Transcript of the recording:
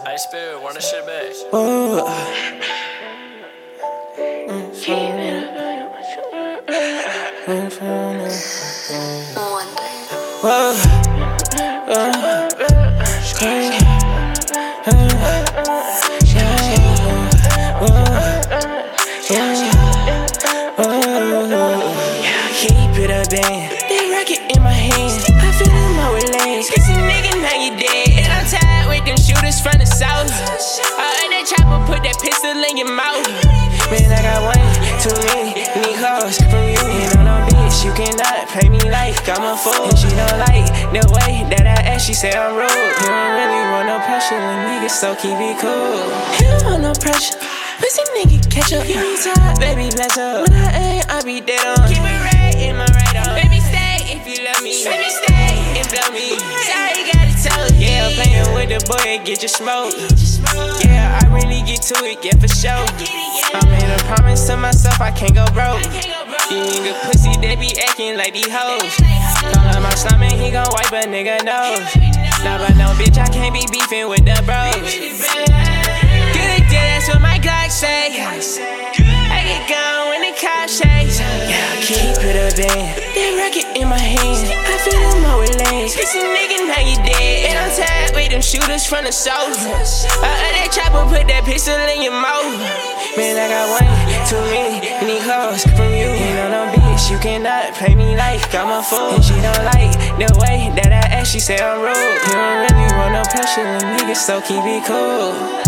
Hey, Spirit, run this shit back. Whoa. Keep it up, band. They rocket in my hand. I feel in my legs. Cause you nigga, now you dead. And I'm tired with them shooters from the south. I heard that chopper put that pistol in your mouth. Man, I got one, too many calls from you. And on no bitch, you cannot play me like I'm a fool. And she don't like the way that I act. She say I'm rude. You don't really want no pressure, little nigga, so keep it cool. You don't want no pressure. Pussy nigga, catch up. You be tired, baby, bless up. When I ain't, I be dead on. Keep it right in my right arm. Baby, stay if you love me. Baby, stay and blow me. Sorry, gotta tell you. Yeah, I'm playing with the boy and get your smoke. Yeah, I really get to it, yeah, for sure. I made a promise to myself, I can't go broke. These nigga pussy, they be acting like these hoes. Call up my slime and he gon' wipe a nigga nose. Nah, but no, bitch, I can't be beefing with the bros. That's what my Glock say. I get gone when the cops chase. Yeah, keep it up, band. That rocket in my hand. I feel in my legs. This a nigga, now you dead. And I'm tired with them shooters from the south. I heard that chopper put that pistol in your mouth. Man, I got one, too many calls from you. And on no bitch, you cannot play me like I'm a fool. And she don't like the way that I act. She say I'm rude. You don't really want no pressure, little nigga, so keep it cool.